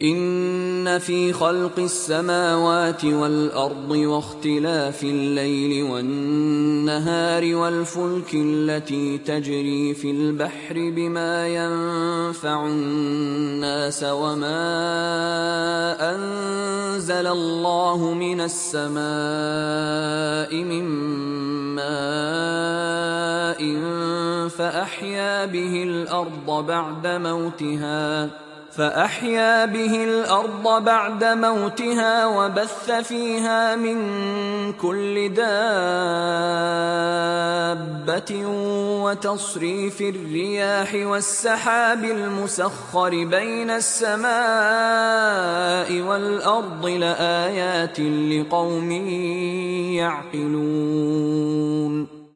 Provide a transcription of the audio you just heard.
إن في خلق السماوات والأرض واختلاف الليل والنهار والفلك التي تجري في البحر بما ينفع الناس وما أنزل الله من السماء من ماء فأحيا به الأرض بعد موتها وبث فيها من كل دابة وتصريف الرياح والسحاب المسخر بين السماء والأرض لآيات لقوم يعقلون